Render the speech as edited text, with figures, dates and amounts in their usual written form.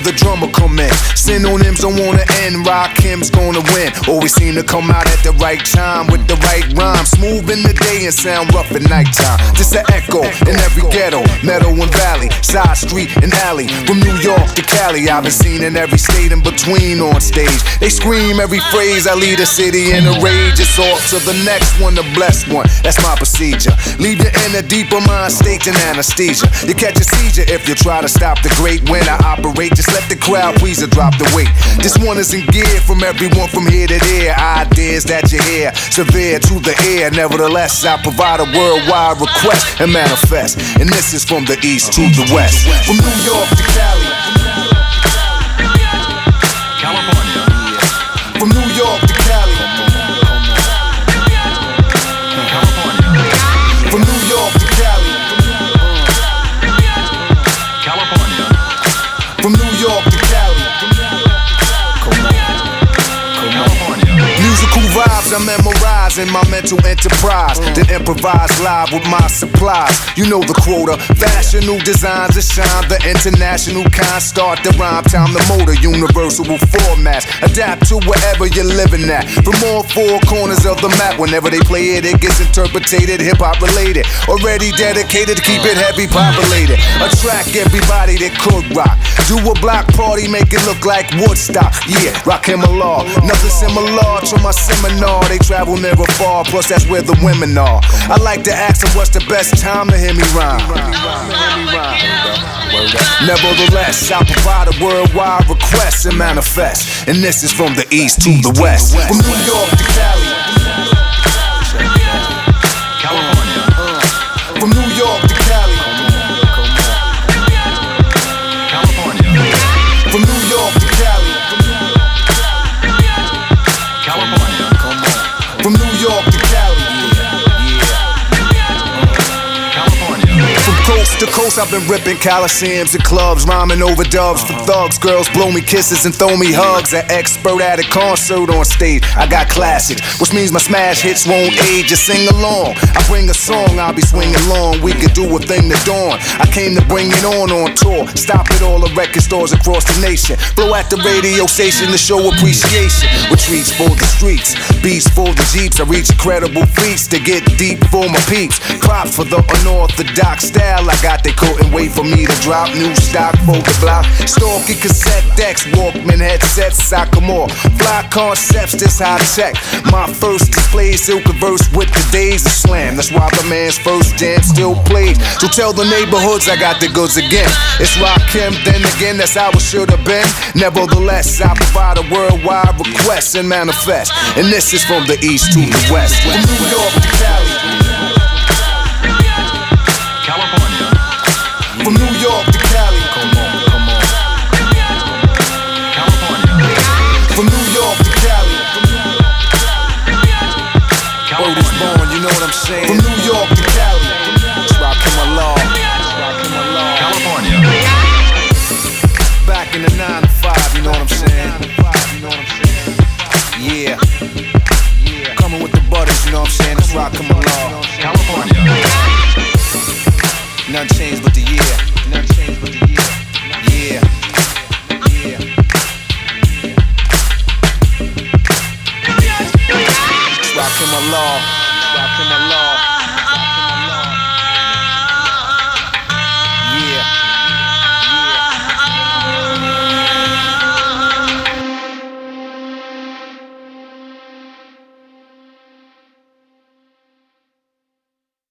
when the drummer come in. Synonyms don't wanna end, Rakim's gonna win. Always seem to come out at the right time with the right rhyme. Smooth in the day and sound rough at nighttime. Just an echo in every ghetto, meadow and valley, side street and alley. From New York to Cali, I've been seen in every state in between on stage. They scream every phrase, I lead a city in a rage. It's off to the next one, the blessed one. That's my procedure. Leave you in a deeper mind state than anesthesia. You catch a seizure if you try to stop the great. When I operate, just let the crowd please or drop the weight. This one is in gear from everyone from here to there. Ideas that you hear, severe to the ear. Nevertheless, I provide a worldwide request and manifest. And this is from the east to the west. From New York to Cali, California. From New York to Cali, California. from New York to Cali, California. from New York to Cali. California. Musical vibes I memorize in my mental enterprise. Then improvise live with my supplies. You know the quota. Fashionable designs that shine. The international kind start the rhyme. Time the motor. Universal formats. Adapt to wherever you're living at. From all four corners of the map. Whenever they play it, it gets interpreted. Hip hop related. Already dedicated to keep it heavy populated. Attract everybody that could rock. Do a block party, make it look like Woodstock. Yeah, Rakim Allah. Nothing similar to my seminar. They travel never far, plus that's where the women are. I like to ask them what's the best time to hear me rhyme. Nevertheless, I provide a worldwide request and manifest. And this is from the east to the west. From New York to Cali, California. from New York to Cali, California. from New York to Cali, California. from New York to Cali. California. From coast to coast, I've been ripping coliseums and clubs, rhyming over dubs for thugs. Girls blow me kisses and throw me hugs. An expert at a concert on stage. I got classics, which means my smash hits won't age. Just sing along. I bring a song, I'll be swinging long. We could do a thing to dawn. I came to bring it on tour. Stop at all the record stores across the nation. Blow at the radio station to show appreciation. Retreats for the streets, beats for the jeeps. I reach incredible feats to get deep for my peeps. Props for the unorthodox style I got. They couldn't wait for me to drop new stock for the block. Stalking cassette decks, Walkman headsets, Sakamore. Fly concepts, this high tech. My first display still converse with the days of slam. That's why the man's first jam still plays. So tell the neighborhoods I got the goods again. It's Rakim, then again, that's how it should have been. Nevertheless, I provide a worldwide request and manifest. And this is from the east to the west. From New York to Cali, California. from New York to Cali, California. from New York to Cali. Word is born, you know what I'm saying? From New York to Cali, it's Rakim Allah. California. Back in the 9 to 5, you know what I'm saying? Yeah. Coming with the butters, you know what I'm saying? It's Rakim Allah. California. Nothing changed but the year. Nothing changed but the year. Yeah. Yeah. It's Rakim Allah. Rakim Allah.